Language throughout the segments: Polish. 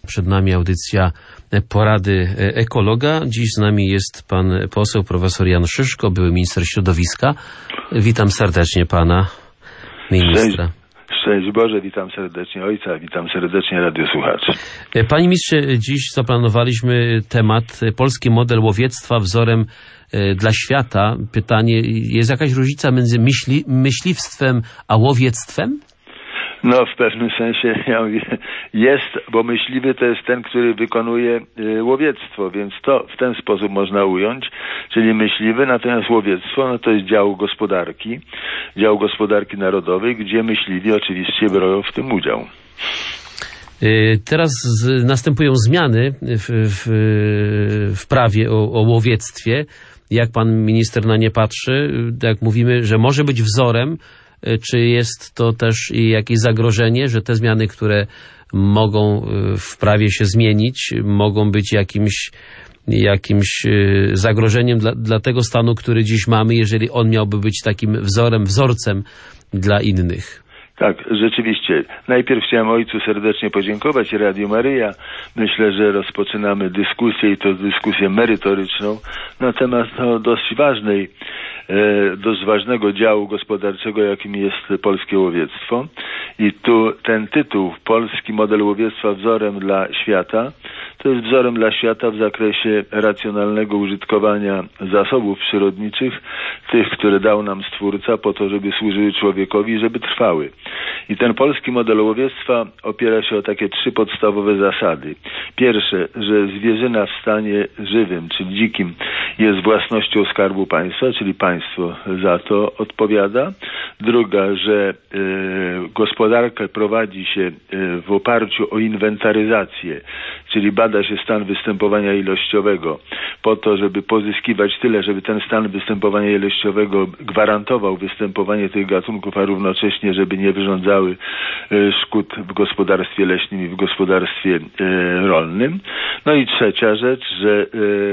Przed nami audycja Porady Ekologa. Dziś z nami jest pan poseł profesor Jan Szyszko, były minister środowiska. Witam serdecznie pana ministra. Szczęść Boże, witam serdecznie ojca, witam serdecznie radiosłuchaczy. Panie ministrze, dziś zaplanowaliśmy temat polski model łowiectwa wzorem dla świata. Pytanie, jest jakaś różnica między myśliwstwem a łowiectwem? No, w pewnym sensie ja mówię, jest, bo myśliwy to jest ten, który wykonuje łowiectwo, więc to w ten sposób można ująć, czyli myśliwy, natomiast łowiectwo, no to jest dział gospodarki narodowej, gdzie myśliwi oczywiście biorą w tym udział. Teraz następują zmiany w prawie o łowiectwie. Jak pan minister na nie patrzy? Jak mówimy, że może być wzorem, czy jest to też jakieś zagrożenie, że te zmiany, które mogą w prawie się zmienić, mogą być jakimś zagrożeniem dla tego stanu, który dziś mamy, jeżeli on miałby być takim wzorcem dla innych? Tak, rzeczywiście. Najpierw chciałem ojcu serdecznie podziękować, Radio Maryja. Myślę, że rozpoczynamy dyskusję i to dyskusję merytoryczną na temat dość ważnego działu gospodarczego, jakim jest polskie łowiectwo. I tu ten tytuł, Polski model łowiectwa wzorem dla świata, to jest wzorem dla świata w zakresie racjonalnego użytkowania zasobów przyrodniczych, tych, które dał nam Stwórca po to, żeby służyły człowiekowi, żeby trwały. I ten polski model łowiectwa opiera się o takie 3 podstawowe zasady. Pierwsze, że zwierzyna w stanie żywym, czyli dzikim, jest własnością Skarbu Państwa, czyli państwo za to odpowiada. Druga, że gospodarkę prowadzi się w oparciu o inwentaryzację, czyli bada się stan występowania ilościowego po to, żeby pozyskiwać tyle, żeby ten stan występowania ilościowego gwarantował występowanie tych gatunków, a równocześnie, żeby nie wyrządzały szkód w gospodarstwie leśnym i w gospodarstwie rolnym. No i trzecia rzecz, że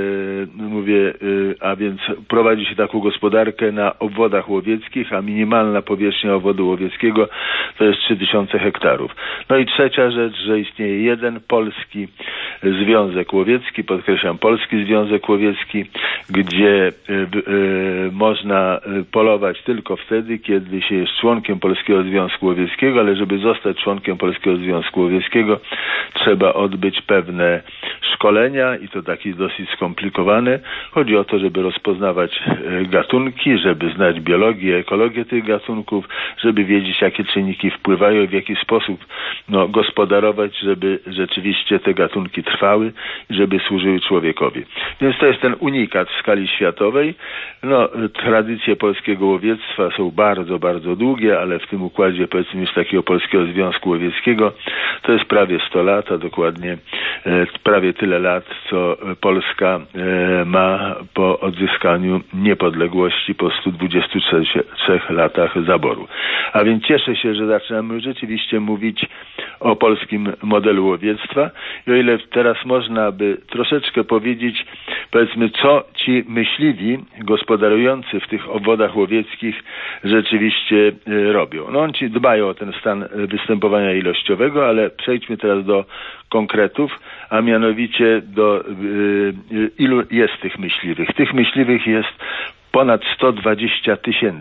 a więc prowadzi się taką gospodarkę na obwodach łowieckich, a minimalna powierzchnia obwodu łowieckiego to jest 3000 hektarów. No i trzecia rzecz, że istnieje jeden polski Związek Łowiecki, podkreślam, Polski Związek Łowiecki, gdzie można polować tylko wtedy, kiedy się jest członkiem Polskiego Związku Łowieckiego, ale żeby zostać członkiem Polskiego Związku Łowieckiego, trzeba odbyć pewne szkolenia i to takie dosyć skomplikowane. Chodzi o to, żeby rozpoznawać gatunki, żeby znać biologię, ekologię tych gatunków, żeby wiedzieć, jakie czynniki wpływają i w jaki sposób gospodarować, żeby rzeczywiście te gatunki trwały i żeby służyły człowiekowi. Więc to jest ten unikat w skali światowej. Tradycje polskiego łowiectwa są bardzo, bardzo długie, ale w tym układzie, powiedzmy, już takiego Polskiego Związku Łowieckiego to jest prawie 100 lat, a dokładnie prawie tyle lat, co Polska ma po odzyskaniu niepodległości po 123 latach zaboru. A więc cieszę się, że zaczynamy rzeczywiście mówić o polskim modelu łowiectwa i o ile teraz można by troszeczkę powiedzieć, powiedzmy, co ci myśliwi gospodarujący w tych obwodach łowieckich rzeczywiście robią. Oni dbają o ten stan występowania ilościowego, ale przejdźmy teraz do konkretów, a mianowicie do ilu jest tych myśliwych. Tych myśliwych jest ponad 120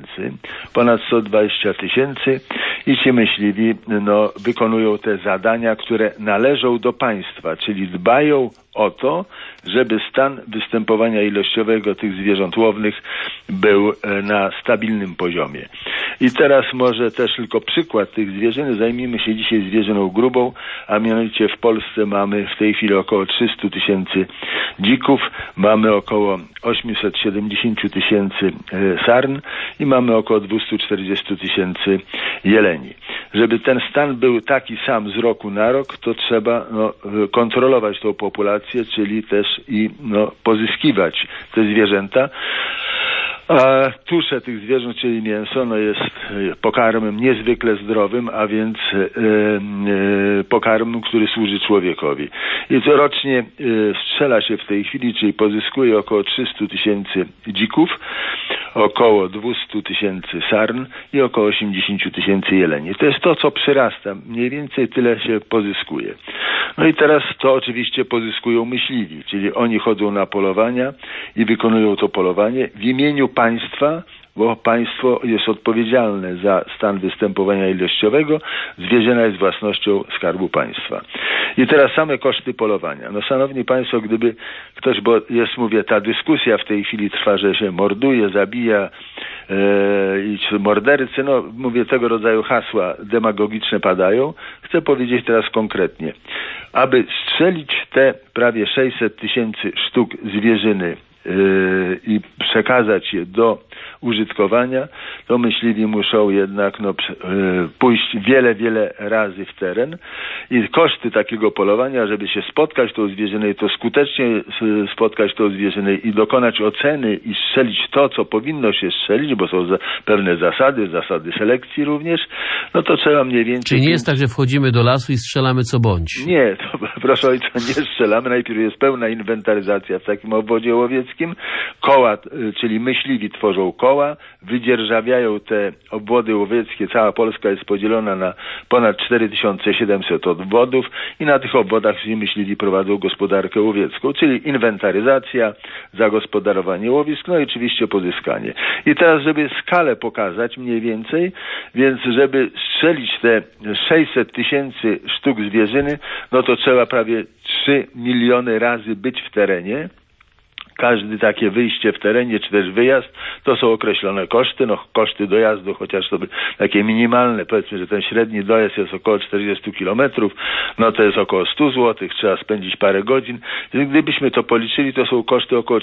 tysięcy i ci myśliwi wykonują te zadania, które należą do państwa, czyli dbają o to, żeby stan występowania ilościowego tych zwierząt łownych był na stabilnym poziomie. I teraz może też tylko przykład tych zwierzyny. Zajmijmy się dzisiaj zwierzyną grubą, a mianowicie w Polsce mamy w tej chwili około 300 tysięcy dzików, mamy około 870 tysięcy sarn i mamy około 240 tysięcy jeleni. Żeby ten stan był taki sam z roku na rok, to trzeba kontrolować tą populację, czyli też i pozyskiwać te zwierzęta. A tusze tych zwierząt, czyli mięso, jest pokarmem niezwykle zdrowym, a więc pokarmem, który służy człowiekowi. I co rocznie strzela się w tej chwili, czyli pozyskuje około 300 tysięcy dzików, około 200 tysięcy sarn i około 80 tysięcy jeleni. To jest to, co przyrasta. Mniej więcej tyle się pozyskuje. No i teraz to oczywiście pozyskują myśliwi, czyli oni chodzą na polowania i wykonują to polowanie w imieniu państwa, bo państwo jest odpowiedzialne za stan występowania ilościowego, zwierzyna jest własnością Skarbu Państwa. I teraz same koszty polowania. No szanowni państwo, gdyby ktoś, bo jest, mówię, ta dyskusja w tej chwili trwa, że się morduje, zabija i mordercy, no mówię, tego rodzaju hasła demagogiczne padają. Chcę powiedzieć teraz konkretnie. Aby strzelić te prawie 600 000 sztuk zwierzyny i przekazać je do użytkowania, to myśliwi muszą jednak pójść wiele razy w teren i koszty takiego polowania, żeby się spotkać tą zwierzynę i to skutecznie spotkać tą zwierzynę i dokonać oceny i strzelić to, co powinno się strzelić, bo są pewne zasady selekcji również, no to trzeba mniej więcej... Czyli nie jest tak, że wchodzimy do lasu i strzelamy co bądź? Nie, to, proszę ojca, nie strzelamy. Najpierw jest pełna inwentaryzacja w takim obwodzie łowieckim. Koła, czyli myśliwi tworzą koła, wydzierżawiają te obwody łowieckie. Cała Polska jest podzielona na ponad 4700 obwodów i na tych obwodach myśliwi prowadzą gospodarkę łowiecką, czyli inwentaryzacja, zagospodarowanie łowisk, no i oczywiście pozyskanie. I teraz, żeby skalę pokazać mniej więcej, więc żeby strzelić te 600 000 sztuk zwierzyny, no to trzeba prawie 3 miliony razy być w terenie. Każde takie wyjście w terenie, czy też wyjazd, to są określone koszty. No koszty dojazdu, chociaż to by takie minimalne, powiedzmy, że ten średni dojazd jest około 40 kilometrów, no to jest około 100 zł, trzeba spędzić parę godzin. Gdybyśmy to policzyli, to są koszty około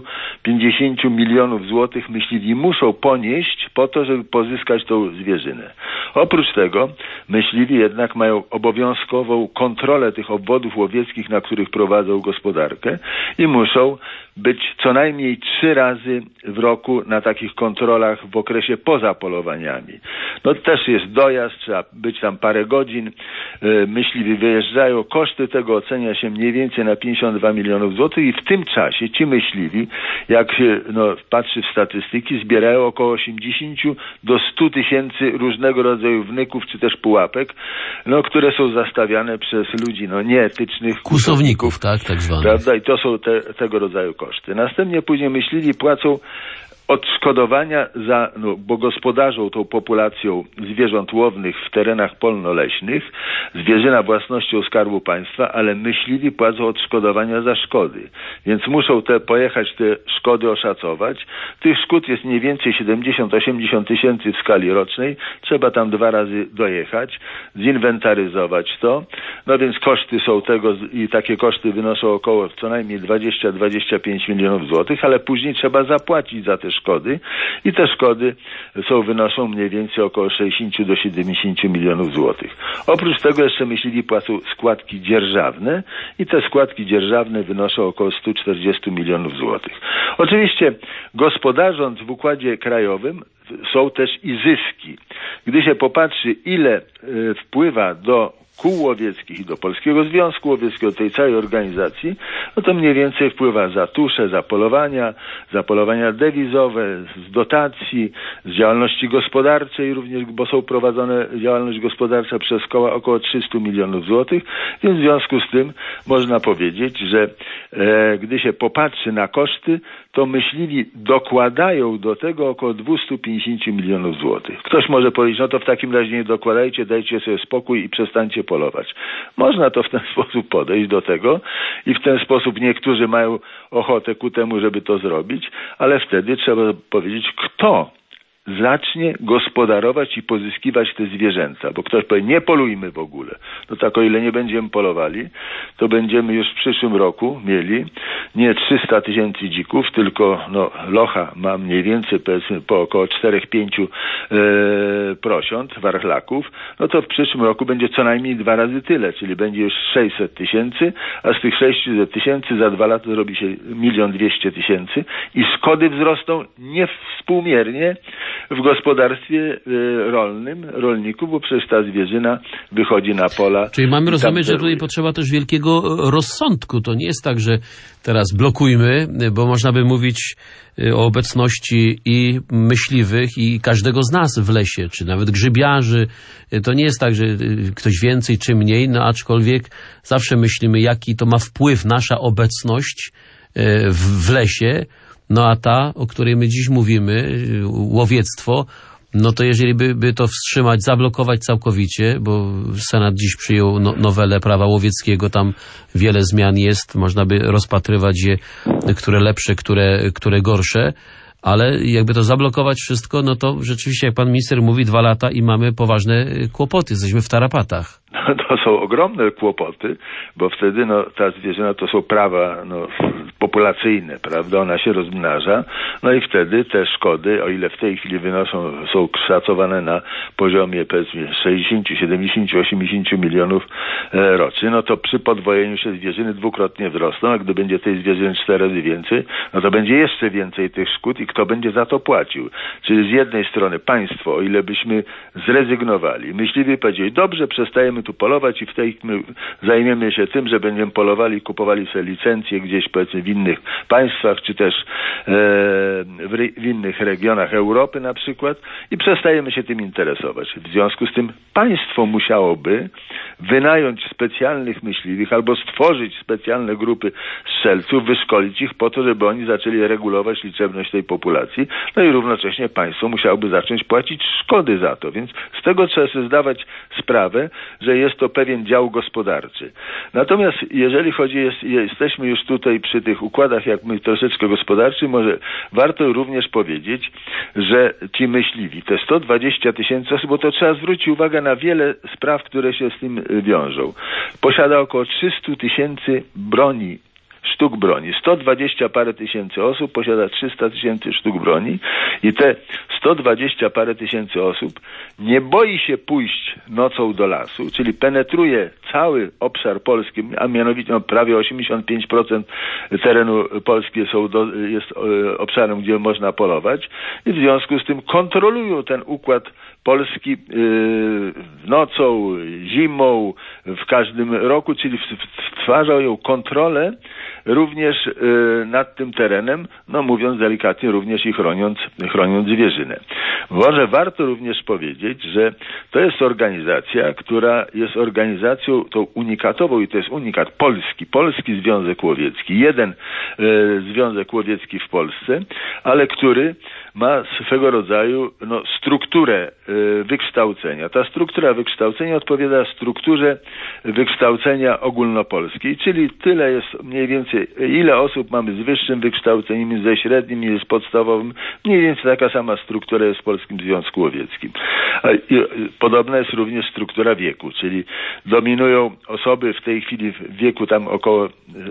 350 milionów złotych myśliwi muszą ponieść po to, żeby pozyskać tą zwierzynę. Oprócz tego myśliwi jednak mają obowiązkową kontrolę tych obwodów łowieckich, na których prowadzą gospodarkę i muszą być co najmniej 3 razy w roku na takich kontrolach w okresie poza polowaniami. No też jest dojazd, trzeba być tam parę godzin, myśliwi wyjeżdżają, koszty tego ocenia się mniej więcej na 52 milionów złotych i w tym czasie ci myśliwi, jak się patrzy w statystyki, zbierają około 80 do 100 tysięcy różnego rodzaju wnyków czy też pułapek, które są zastawiane przez ludzi nieetycznych. Kłusowników, tak zwanych. Prawda? I to są tego rodzaju koszty. Następnie później myśliwi płacą odszkodowania bo gospodarzą tą populacją zwierząt łownych w terenach polno-leśnych, zwierzyna własnością Skarbu Państwa, ale myśliwi płacą odszkodowania za szkody. Więc muszą pojechać te szkody oszacować. Tych szkód jest mniej więcej 70-80 tysięcy w skali rocznej. Trzeba tam 2 razy dojechać, zinwentaryzować to. No więc koszty są tego i takie koszty wynoszą około co najmniej 20-25 milionów złotych, ale później trzeba zapłacić za te szkody i te szkody wynoszą mniej więcej około 60 do 70 milionów złotych. Oprócz tego jeszcze myśliwi płacą składki dzierżawne i te składki dzierżawne wynoszą około 140 milionów złotych. Oczywiście gospodarząc w układzie krajowym są też i zyski. Gdy się popatrzy, ile wpływa do kół łowieckich i do Polskiego Związku Łowieckiego, tej całej organizacji, no to mniej więcej wpływa za tusze, za polowania dewizowe, z dotacji, z działalności gospodarczej również, bo są prowadzone działalność gospodarcza przez koła około 300 milionów złotych, więc w związku z tym można powiedzieć, że gdy się popatrzy na koszty, to myśliwi dokładają do tego około 250 milionów złotych. Ktoś może powiedzieć, no to w takim razie nie dokładajcie, dajcie sobie spokój i przestańcie polować. Można to w ten sposób podejść do tego i w ten sposób niektórzy mają ochotę ku temu, żeby to zrobić, ale wtedy trzeba powiedzieć, kto zacznie gospodarować i pozyskiwać te zwierzęta, bo ktoś powie, nie polujmy w ogóle. No tak o ile nie będziemy polowali, to będziemy już w przyszłym roku mieli nie 300 tysięcy dzików, tylko locha ma mniej więcej powiedzmy po około 4-5 prosiąt, warchlaków, no to w przyszłym roku będzie co najmniej 2 razy tyle, czyli będzie już 600 tysięcy, a z tych 600 tysięcy za 2 lata zrobi się 1 200 000 i szkody wzrosną niewspółmiernie w gospodarstwie rolnym, rolników, bo przecież ta zwierzyna wychodzi na pola. Czyli mamy rozumieć, że tutaj potrzeba też wielkiego zdrowego rozsądku. To nie jest tak, że teraz blokujmy, bo można by mówić o obecności i myśliwych, i każdego z nas w lesie, czy nawet grzybiarzy. To nie jest tak, że ktoś więcej czy mniej, no aczkolwiek zawsze myślimy, jaki to ma wpływ nasza obecność w lesie. No a ta, o której my dziś mówimy, łowiectwo, no to jeżeli by to wstrzymać, zablokować całkowicie, bo Senat dziś przyjął nowelę prawa łowieckiego, tam wiele zmian jest, można by rozpatrywać je, które lepsze, które gorsze, ale jakby to zablokować wszystko, no to rzeczywiście, jak pan minister mówi, 2 lata i mamy poważne kłopoty, jesteśmy w tarapatach. To są ogromne kłopoty, bo wtedy ta zwierzyna to są prawa populacyjne, prawda? Ona się rozmnaża, no i wtedy te szkody, o ile w tej chwili są szacowane na poziomie powiedzmy 60, 70, 80 milionów rocznie, no to przy podwojeniu się zwierzyny dwukrotnie wzrosną, a gdy będzie tej zwierzyny 4 razy więcej, no to będzie jeszcze więcej tych szkód i kto będzie za to płacił? Czyli z jednej strony państwo, o ile byśmy zrezygnowali, myśliwi powiedzieli, dobrze, przestajemy tu polować i w tej my zajmiemy się tym, że będziemy polowali, kupowali sobie licencje gdzieś powiedzmy w innych państwach, czy też w innych regionach Europy na przykład i przestajemy się tym interesować. W związku z tym państwo musiałoby wynająć specjalnych myśliwych albo stworzyć specjalne grupy strzelców, wyszkolić ich po to, żeby oni zaczęli regulować liczebność tej populacji, no i równocześnie państwo musiałoby zacząć płacić szkody za to, więc z tego trzeba sobie zdawać sprawę, że jest to pewien dział gospodarczy. Natomiast jeżeli jesteśmy już tutaj przy tych układach jakby troszeczkę gospodarczych, może warto również powiedzieć, że ci myśliwi, te 120 000 osób, bo to trzeba zwrócić uwagę na wiele spraw, które się z tym wiążą. Posiada około 300 000 sztuk broni. 120 parę tysięcy osób posiada 300 000 sztuk broni i te 120 parę tysięcy osób nie boi się pójść nocą do lasu, czyli penetruje cały obszar Polski, a mianowicie prawie 85% terenu Polski jest obszarem, gdzie można polować i w związku z tym kontrolują ten układ Polski nocą, zimą, w każdym roku, czyli stwarzają kontrolę również nad tym terenem, no mówiąc delikatnie, również i chroniąc zwierzynę. Może warto również powiedzieć, że to jest organizacja, która jest organizacją tą unikatową i to jest unikat Polski Związek Łowiecki, jeden związek łowiecki w Polsce, ale który ma swego rodzaju strukturę wykształcenia. Ta struktura wykształcenia odpowiada strukturze wykształcenia ogólnopolskiej, czyli tyle jest mniej więcej, ile osób mamy z wyższym wykształceniem, ze średnim i z podstawowym, mniej więcej taka sama struktura jest w Polskim Związku Łowieckim. Podobna jest również struktura wieku, czyli dominują osoby w tej chwili w wieku tam około,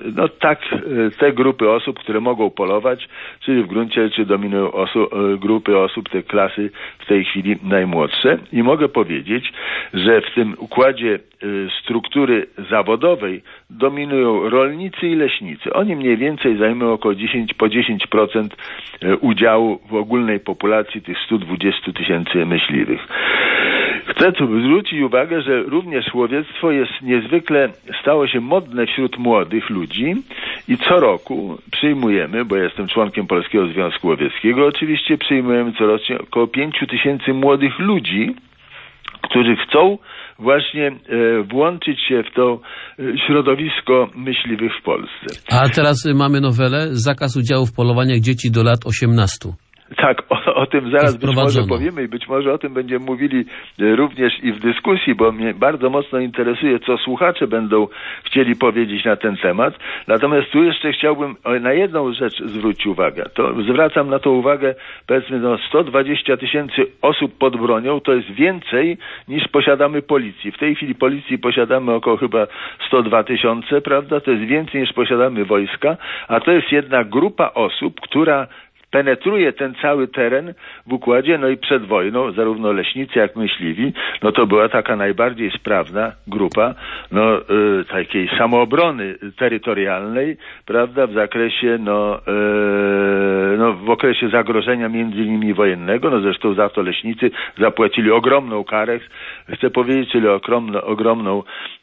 te grupy osób, które mogą polować, czyli w gruncie rzeczy dominują grupy osób, te klasy w tej chwili najmłodsze. I mogę powiedzieć, że w tym układzie struktury zawodowej dominują rolnicy i leśnicy. Oni mniej więcej zajmują około 10% udziału w ogólnej populacji tych 120 000 myśliwych. Chcę tu zwrócić uwagę, że również łowiectwo stało się modne wśród młodych ludzi i co roku przyjmujemy, bo ja jestem członkiem Polskiego Związku Łowieckiego, oczywiście przyjmujemy corocznie około 5 000 młodych ludzi, którzy chcą właśnie włączyć się w to środowisko myśliwych w Polsce. A teraz mamy nowelę, zakaz udziału w polowaniach dzieci do lat 18. Tak, o tym zaraz być może powiemy i być może o tym będziemy mówili również i w dyskusji, bo mnie bardzo mocno interesuje, co słuchacze będą chcieli powiedzieć na ten temat. Natomiast tu jeszcze chciałbym na jedną rzecz zwrócić uwagę. To zwracam na to uwagę, powiedzmy 120 000 osób pod bronią, to jest więcej niż posiadamy policji. W tej chwili policji posiadamy około chyba 102 000, prawda? To jest więcej niż posiadamy wojska, a to jest jedna grupa osób, która penetruje ten cały teren w układzie, no i przed wojną zarówno leśnicy, jak myśliwi, no to była taka najbardziej sprawna grupa, no takiej samoobrony terytorialnej, prawda, w zakresie, no w okresie zagrożenia między innymi wojennego, no zresztą za to leśnicy zapłacili ogromną karę, chcę powiedzieć, czyli ogromną,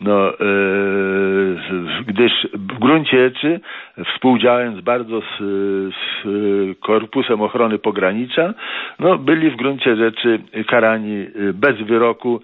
gdyż w gruncie rzeczy, współdziałając bardzo z Korpusem Ochrony Pogranicza, no byli w gruncie rzeczy karani bez wyroku,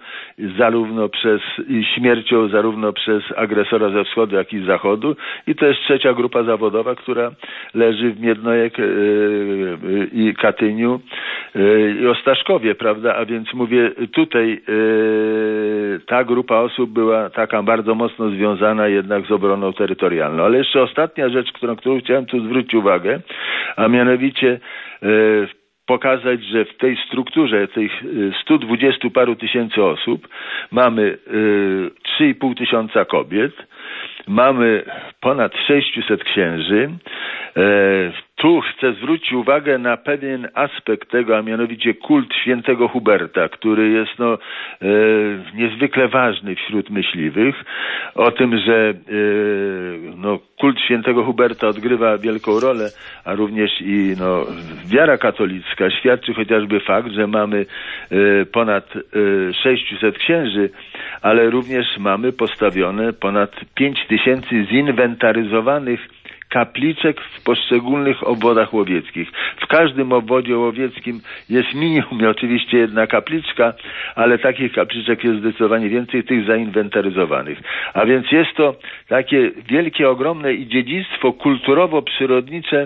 śmiercią zarówno przez agresora ze wschodu, jak i z zachodu. I to jest trzecia grupa zawodowa, która leży w Miednojek i Katyniu i Ostaszkowie, prawda? A więc mówię, tutaj ta grupa osób była taka bardzo mocno związana jednak z obroną terytorialną. Ale jeszcze ostatnia rzecz, którą chciałem tu zwrócić uwagę, a mianowicie pokazać, że w tej strukturze tych 120 paru tysięcy osób mamy 3,5 tysiąca kobiet, mamy ponad 600 księży. Tu chcę zwrócić uwagę na pewien aspekt tego, a mianowicie kult świętego Huberta, który jest niezwykle ważny wśród myśliwych. O tym, że kult świętego Huberta odgrywa wielką rolę, a również i wiara katolicka świadczy chociażby fakt, że mamy ponad 600 księży, ale również mamy postawione ponad 5000 zinwentaryzowanych kapliczek w poszczególnych obwodach łowieckich. W każdym obwodzie łowieckim jest minimum oczywiście jedna kapliczka, ale takich kapliczek jest zdecydowanie więcej, tych zainwentaryzowanych. A więc jest to takie wielkie, ogromne i dziedzictwo kulturowo-przyrodnicze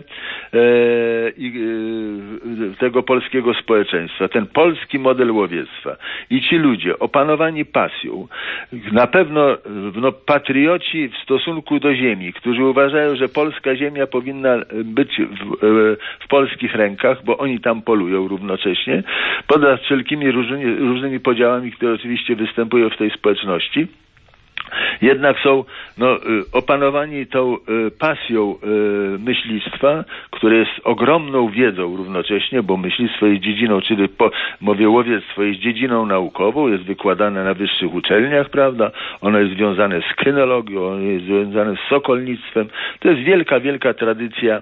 tego polskiego społeczeństwa. Ten polski model łowiectwa. I ci ludzie opanowani pasją, na pewno patrioci w stosunku do ziemi, którzy uważają, że polska ziemia powinna być w polskich rękach, bo oni tam polują równocześnie, poza wszelkimi różnymi podziałami, które oczywiście występują w tej społeczności. Jednak są opanowani tą pasją myślistwa, które jest ogromną wiedzą równocześnie, bo myślistwo jest dziedziną, czyli łowiectwo jest dziedziną naukową, jest wykładane na wyższych uczelniach, prawda? Ono jest związane z kynologią, ono jest związane z sokolnictwem. To jest wielka, wielka tradycja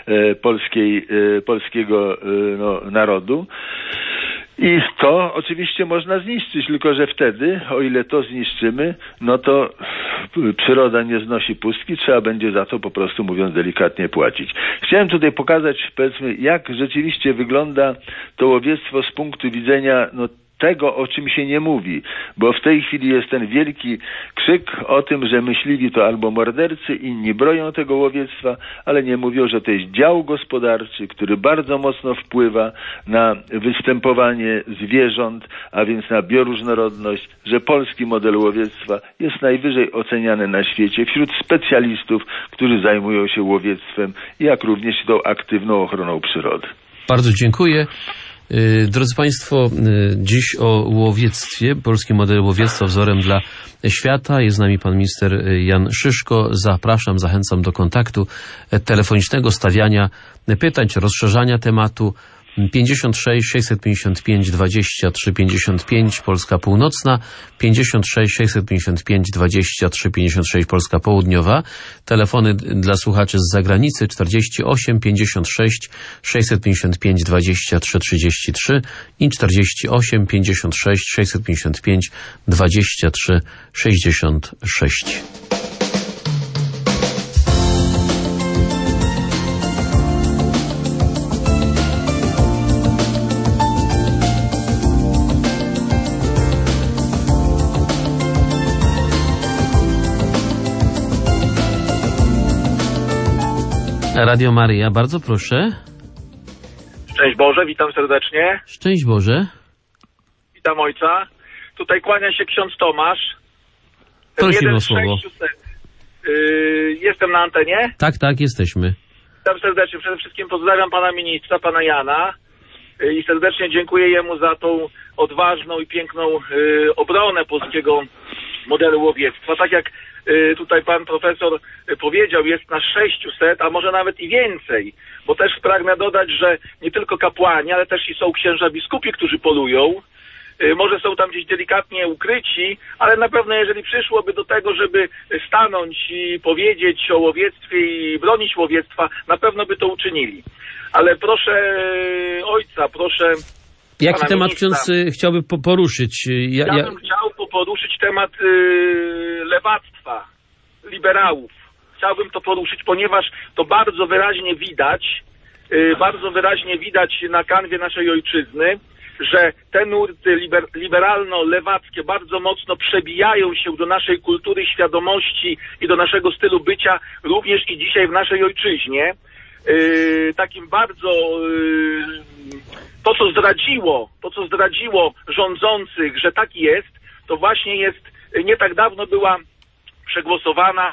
polskiego narodu. I to oczywiście można zniszczyć, tylko że wtedy, o ile to zniszczymy, to przyroda nie znosi pustki, trzeba będzie za to, po prostu mówiąc delikatnie, płacić. Chciałem tutaj pokazać, powiedzmy, jak rzeczywiście wygląda to łowiectwo z punktu widzenia tego, o czym się nie mówi, bo w tej chwili jest ten wielki krzyk o tym, że myśliwi to albo mordercy, inni broją tego łowiectwa, ale nie mówią, że to jest dział gospodarczy, który bardzo mocno wpływa na występowanie zwierząt, a więc na bioróżnorodność, że polski model łowiectwa jest najwyżej oceniany na świecie wśród specjalistów, którzy zajmują się łowiectwem, jak również tą aktywną ochroną przyrody. Bardzo dziękuję. Drodzy Państwo, dziś o łowiectwie, polski model łowiectwa wzorem dla świata. Jest z nami pan minister Jan Szyszko. Zapraszam, zachęcam do kontaktu telefonicznego, stawiania pytań czy rozszerzania tematu. 56 655 23 55 Polska Północna, 56 655 23 56 Polska Południowa. Telefony dla słuchaczy z zagranicy 48 56 655 23 33 i 48 56 655 23 66. Radio Maryja, bardzo proszę. Szczęść Boże, witam serdecznie. Szczęść Boże. Witam ojca. Tutaj kłania się ksiądz Tomasz. Prosimy o słowo. Jestem na antenie? Tak, jesteśmy. Witam serdecznie. Przede wszystkim pozdrawiam pana ministra, pana Jana i serdecznie dziękuję jemu za tą odważną i piękną obronę polskiego modelu łowiectwa. Tak jak tutaj pan profesor powiedział, jest nas 600, a może nawet i więcej. Bo też pragnę dodać, że nie tylko kapłani, ale też i są księża biskupi, którzy polują. Może są tam gdzieś delikatnie ukryci, ale na pewno jeżeli przyszłoby do tego, żeby stanąć i powiedzieć o łowiectwie i bronić łowiectwa, na pewno by to uczynili. Ale proszę ojca, proszę... Jaki temat ksiądz chciałby poruszyć? Ja bym chciał poruszyć temat lewactwa, liberałów. Chciałbym to poruszyć, ponieważ to bardzo wyraźnie widać na kanwie naszej ojczyzny, że te nurty liberalno-lewackie bardzo mocno przebijają się do naszej kultury, świadomości i do naszego stylu bycia również i dzisiaj w naszej ojczyźnie. Takim bardzo to co zdradziło rządzących, że tak jest, to właśnie jest, nie tak dawno była przegłosowana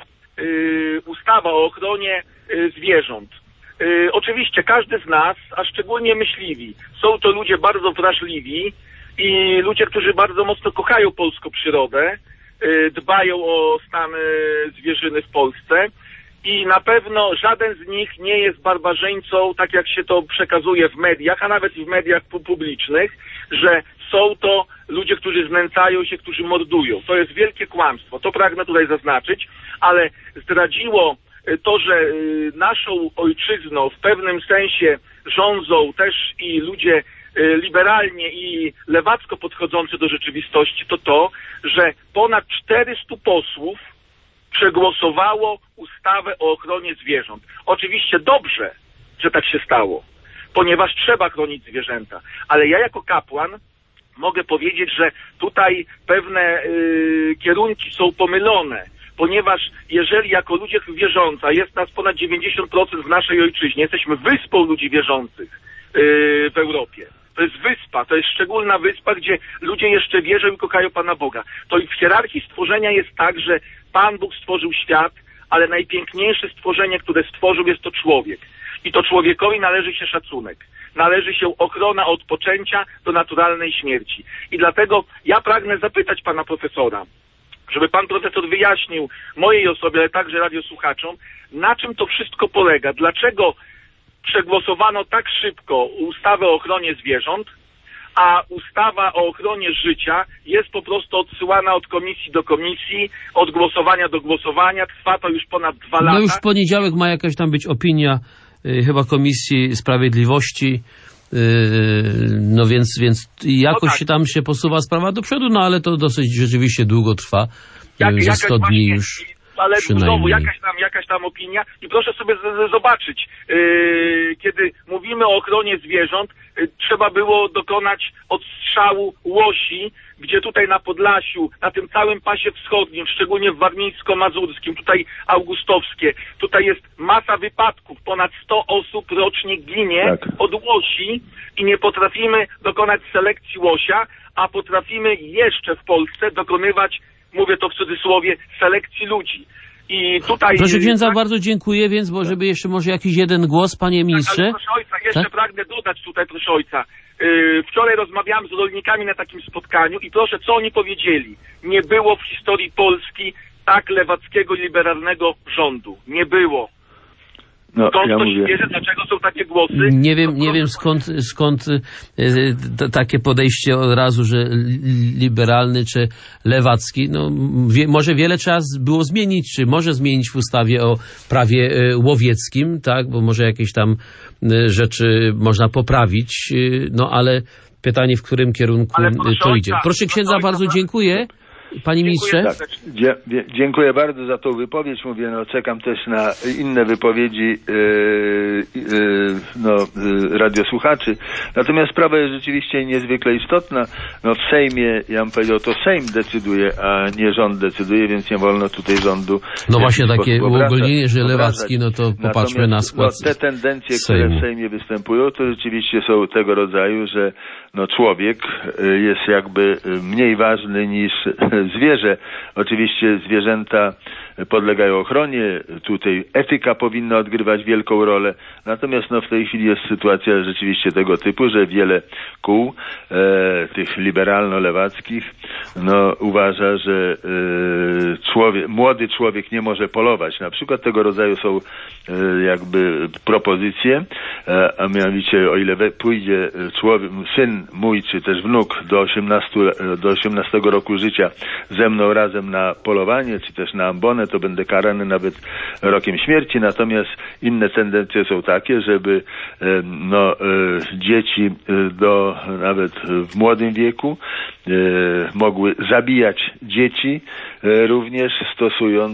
ustawa o ochronie zwierząt. Oczywiście każdy z nas, a szczególnie myśliwi, są to ludzie bardzo wrażliwi i ludzie, którzy bardzo mocno kochają polską przyrodę, dbają o stan zwierzyny w Polsce i na pewno żaden z nich nie jest barbarzyńcą, tak jak się to przekazuje w mediach, a nawet i w mediach publicznych, że są to ludzie, którzy znęcają się, którzy mordują. To jest wielkie kłamstwo, to pragnę tutaj zaznaczyć, ale zdradziło to, że naszą ojczyzną w pewnym sensie rządzą też i ludzie liberalnie i lewacko podchodzący do rzeczywistości, to, że ponad 400 posłów przegłosowało ustawę o ochronie zwierząt. Oczywiście dobrze, że tak się stało, ponieważ trzeba chronić zwierzęta, ale ja jako kapłan mogę powiedzieć, że tutaj pewne kierunki są pomylone, ponieważ jeżeli jako ludzie wierzący, jest nas ponad 90% w naszej ojczyźnie, jesteśmy wyspą ludzi wierzących w Europie. To jest wyspa, to jest szczególna wyspa, gdzie ludzie jeszcze wierzą i kochają Pana Boga. To i w hierarchii stworzenia jest tak, że Pan Bóg stworzył świat, ale najpiękniejsze stworzenie, które stworzył, jest to człowiek. I to człowiekowi należy się szacunek. Należy się ochrona od poczęcia do naturalnej śmierci. I dlatego ja pragnę zapytać Pana profesora, żeby Pan profesor wyjaśnił mojej osobie, ale także radiosłuchaczom, na czym to wszystko polega, dlaczego przegłosowano tak szybko ustawę o ochronie zwierząt, a ustawa o ochronie życia jest po prostu odsyłana od komisji do komisji, od głosowania do głosowania, trwa to już ponad 2 lata. No już w poniedziałek ma jakaś tam być opinia chyba Komisji Sprawiedliwości, no więc jakoś się tam się posuwa sprawa do przodu, no ale to dosyć rzeczywiście długo trwa, ze 100 dni już. Ale znowu jakaś tam opinia i proszę sobie zobaczyć, kiedy mówimy o ochronie zwierząt, trzeba było dokonać odstrzału łosi, gdzie tutaj na Podlasiu, na tym całym pasie wschodnim, szczególnie w warmińsko-mazurskim, tutaj augustowskie, tutaj jest masa wypadków, ponad 100 osób rocznie ginie od łosi i nie potrafimy dokonać selekcji łosia, a potrafimy jeszcze w Polsce dokonywać, mówię to w cudzysłowie, selekcji ludzi. I tutaj... Proszę księdza, bardzo dziękuję, więc żeby jeszcze może jakiś jeden głos, panie ministrze. Ale proszę ojca, jeszcze pragnę dodać tutaj, proszę ojca. Wczoraj rozmawiałem z rolnikami na takim spotkaniu i proszę, co oni powiedzieli. Nie było w historii Polski tak lewackiego i liberalnego rządu. Nie było. No, Skąd ja ktoś wie, dlaczego są takie głosy? Nie wiem skąd takie podejście od razu, że liberalny czy lewacki. No, może wiele trzeba było zmienić, czy może zmienić w ustawie o prawie łowieckim, tak, bo może jakieś tam rzeczy można poprawić, no ale pytanie, w którym kierunku to idzie. Proszę księdza, bardzo dziękuję. Panie ministrze? Dziękuję bardzo za tą wypowiedź. Mówię, no czekam też na inne wypowiedzi radiosłuchaczy. Natomiast sprawa jest rzeczywiście niezwykle istotna. No w Sejmie, ja bym powiedział, to Sejm decyduje, a nie rząd decyduje, więc nie wolno tutaj rządu. No właśnie takie uogólnienie, że lewacki, no to popatrzmy na skład te tendencje, które w Sejmie występują, to rzeczywiście są tego rodzaju, że no człowiek jest jakby mniej ważny niż zwierzę. Oczywiście zwierzęta podlegają ochronie. Tutaj etyka powinna odgrywać wielką rolę. Natomiast w tej chwili jest sytuacja rzeczywiście tego typu, że wiele kół tych liberalno-lewackich uważa, że młody człowiek nie może polować. Na przykład tego rodzaju są jakby propozycje, a mianowicie o ile pójdzie syn mój, czy też wnuk do 18 roku życia ze mną razem na polowanie, czy też na ambonę, to będę karany nawet rokiem śmierci. Natomiast inne tendencje są takie, żeby dzieci nawet w młodym wieku mogły zabijać dzieci, również stosując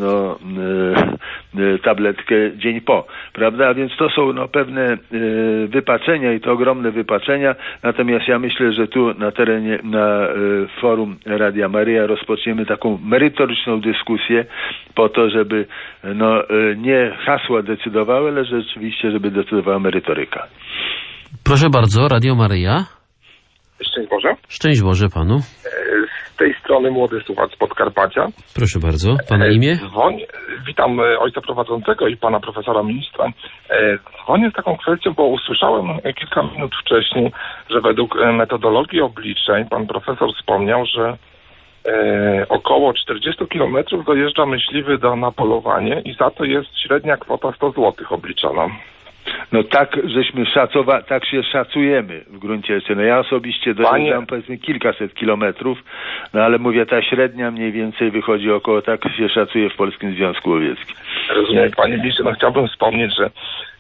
tabletkę dzień po, prawda? A więc to są pewne wypaczenia i to ogromne wypaczenia. Natomiast ja myślę, że tu na forum Radia Maryja rozpoczniemy taką merytoryczną dyskusję po to, żeby nie hasła decydowały, ale rzeczywiście, żeby decydowała merytoryka. Proszę bardzo, Radio Maryja. Szczęść Boże. Szczęść Boże panu. Z tej strony młody słuchacz z Podkarpacia. Proszę bardzo, pana imię? Witam ojca prowadzącego i pana profesora ministra. Dzwonię z taką kwestią, bo usłyszałem kilka minut wcześniej, że według metodologii obliczeń pan profesor wspomniał, że około 40 km dojeżdża myśliwy na polowanie i za to jest średnia kwota 100 zł obliczona. Tak żeśmy tak się szacujemy w gruncie rzeczy. Ja osobiście dojeżdżam powiedzmy kilkaset kilometrów, ale mówię, ta średnia mniej więcej wychodzi około, tak się szacuje w Polskim Związku Łowieckim. Rozumiem, panie ministrze, chciałbym wspomnieć, że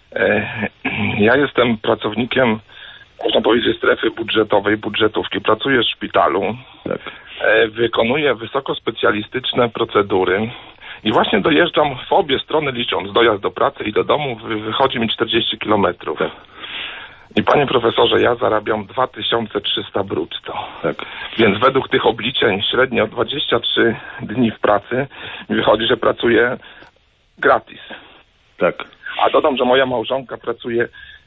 ja jestem pracownikiem, można powiedzieć, strefy budżetowej, budżetówki. Pracuję w szpitalu, wykonuję wysokospecjalistyczne procedury. I właśnie dojeżdżam w obie strony, licząc dojazd do pracy i do domu, wychodzi mi 40 kilometrów. Tak. I panie profesorze, ja zarabiam 2300 brutto. Tak. Więc według tych obliczeń średnio 23 dni w pracy mi wychodzi, że pracuję gratis. Tak. A dodam, że moja małżonka pracuje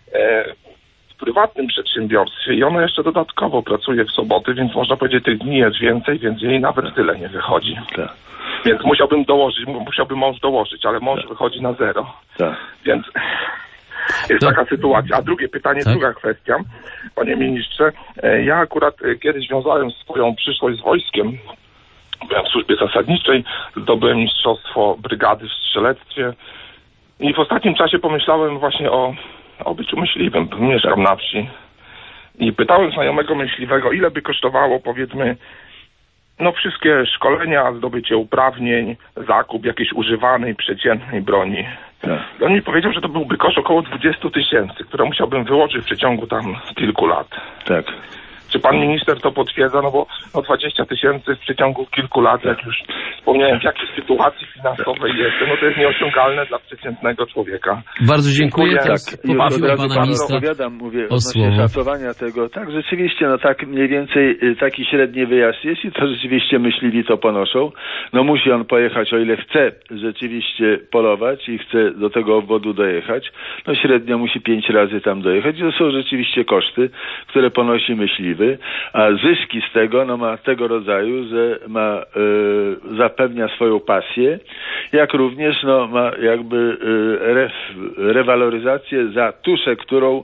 w prywatnym przedsiębiorstwie i ona jeszcze dodatkowo pracuje w soboty, więc można powiedzieć, tych dni jest więcej, więc jej nawet tyle nie wychodzi. Tak. Więc musiałby mąż dołożyć, ale mąż wychodzi na zero. Tak. Więc jest taka sytuacja. A drugie pytanie, druga kwestia, panie ministrze. Ja akurat kiedyś wiązałem swoją przyszłość z wojskiem. Byłem w służbie zasadniczej, zdobyłem mistrzostwo brygady w strzelectwie i w ostatnim czasie pomyślałem właśnie o byciu myśliwym. Mieszkam na wsi i pytałem znajomego myśliwego, ile by kosztowało, powiedzmy, wszystkie szkolenia, zdobycie uprawnień, zakup jakiejś używanej, przeciętnej broni. On mi powiedział, że to byłby koszt około 20 000, które musiałbym wyłożyć w przeciągu kilku lat. Tak. Czy pan minister to potwierdza? Bo 20 000 w przeciągu kilku lat, jak już wspomniałem, w jakiej sytuacji finansowej jestem, to jest nieosiągalne dla przeciętnego człowieka. Bardzo dziękuję. Poprosiłem pana ministra o słowo. Szacowania tego. Tak, rzeczywiście, tak mniej więcej taki średni wyjazd jest i to rzeczywiście myśliwi to ponoszą. Musi on pojechać, o ile chce rzeczywiście polować i chce do tego obwodu dojechać. Średnio musi 5 razy tam dojechać i to są rzeczywiście koszty, które ponosi myśliwy. A zyski z tego ma tego rodzaju, że zapewnia swoją pasję, jak również ma jakby rewaloryzację za tuszę, którą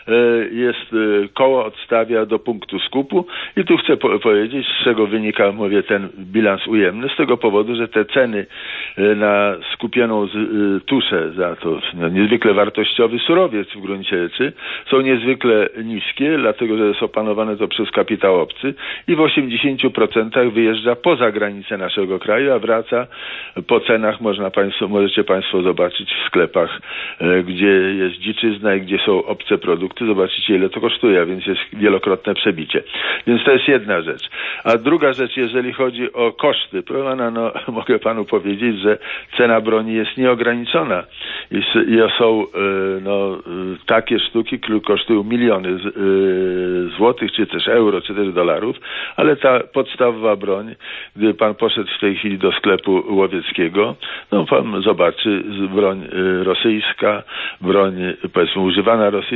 koło odstawia do punktu skupu i tu chcę powiedzieć, z czego wynika, ten bilans ujemny, z tego powodu, że te ceny na skupioną tuszę za to niezwykle wartościowy surowiec w gruncie rzeczy są niezwykle niskie, dlatego że jest opanowane to przez kapitał obcy i w 80% wyjeżdża poza granicę naszego kraju, a wraca po cenach, możecie państwo zobaczyć w sklepach, gdzie jest dziczyzna i gdzie są obce produkty, zobaczycie, ile to kosztuje, a więc jest wielokrotne przebicie. Więc to jest jedna rzecz. A druga rzecz, jeżeli chodzi o koszty, mogę panu powiedzieć, że cena broni jest nieograniczona i są takie sztuki, które kosztują miliony złotych, czy też euro, czy też dolarów, ale ta podstawowa broń, gdy pan poszedł w tej chwili do sklepu łowieckiego, pan zobaczy broń rosyjska, broń powiedzmy używana rosyjska, to jest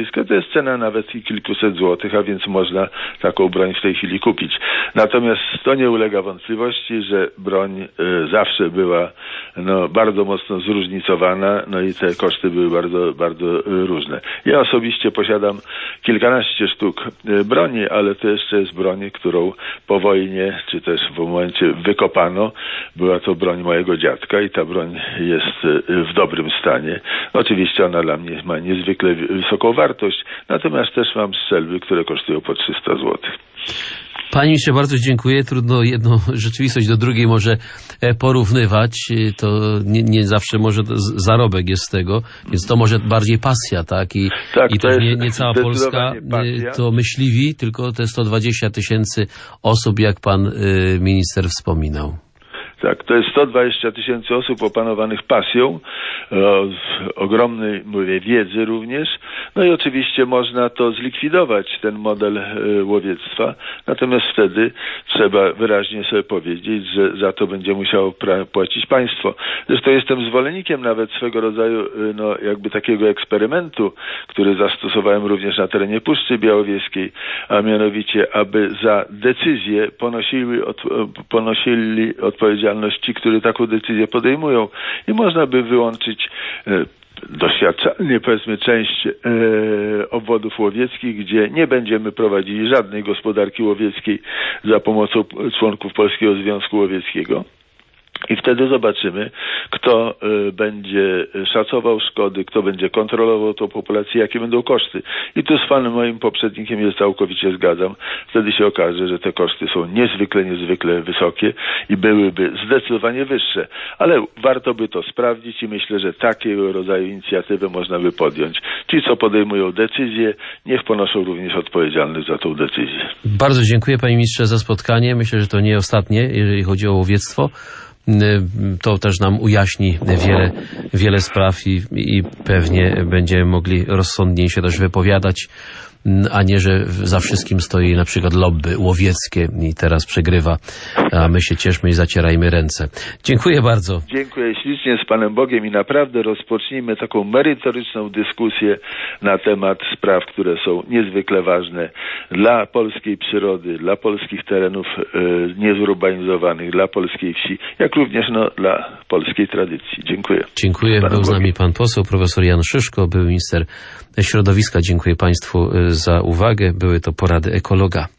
jest cena nawet i kilkuset złotych, a więc można taką broń w tej chwili kupić. Natomiast to nie ulega wątpliwości, że broń zawsze była bardzo mocno zróżnicowana, i te koszty były bardzo, bardzo różne. Ja osobiście posiadam kilkanaście sztuk broni, ale to jeszcze jest broń, którą po wojnie, czy też w momencie wykopano. Była to broń mojego dziadka i ta broń jest w dobrym stanie. Oczywiście ona dla mnie ma niezwykle wysoką wartość, natomiast też mam strzelby, które kosztują po 300 zł. Panie ministrze, bardzo dziękuję. Trudno jedną rzeczywistość do drugiej może porównywać. To nie zawsze może zarobek jest z tego, więc to może bardziej pasja, tak? I też nie cała Polska to myśliwi, tylko te 120 000 osób, jak pan minister wspominał. Tak, to jest 120 000 osób opanowanych pasją, ogromnej, wiedzy również. I oczywiście można to zlikwidować, ten model łowiectwa. Natomiast wtedy trzeba wyraźnie sobie powiedzieć, że za to będzie musiało płacić państwo. Zresztą jestem zwolennikiem nawet swego rodzaju, jakby takiego eksperymentu, który zastosowałem również na terenie Puszczy Białowieskiej, a mianowicie, aby za decyzję ponosili odpowiedzialność ci, którzy taką decyzję podejmują, i można by wyłączyć doświadczalnie, powiedzmy, część obwodów łowieckich, gdzie nie będziemy prowadzili żadnej gospodarki łowieckiej za pomocą członków Polskiego Związku Łowieckiego. I wtedy zobaczymy, kto będzie szacował szkody, kto będzie kontrolował tą populację, jakie będą koszty. I tu z panem moim poprzednikiem się całkowicie zgadzam. Wtedy się okaże, że te koszty są niezwykle wysokie i byłyby zdecydowanie wyższe. Ale warto by to sprawdzić i myślę, że takiego rodzaju inicjatywę można by podjąć. Ci, co podejmują decyzje, niech ponoszą również odpowiedzialność za tą decyzję. Bardzo dziękuję, panie ministrze, za spotkanie. Myślę, że to nie ostatnie, jeżeli chodzi o łowiectwo. To też nam ujaśni wiele spraw i pewnie będziemy mogli rozsądniej się też wypowiadać, a nie, że za wszystkim stoi na przykład lobby łowieckie i teraz przegrywa, a my się cieszmy i zacierajmy ręce. Dziękuję bardzo. Dziękuję ślicznie, z Panem Bogiem, i naprawdę rozpocznijmy taką merytoryczną dyskusję na temat spraw, które są niezwykle ważne dla polskiej przyrody, dla polskich terenów niezurbanizowanych, dla polskiej wsi, jak również dla polskiej tradycji. Dziękuję. Dziękuję. Był z nami pan poseł, profesor Jan Szyszko, były minister środowiska. Dziękuję państwu za uwagę. Były to porady ekologa.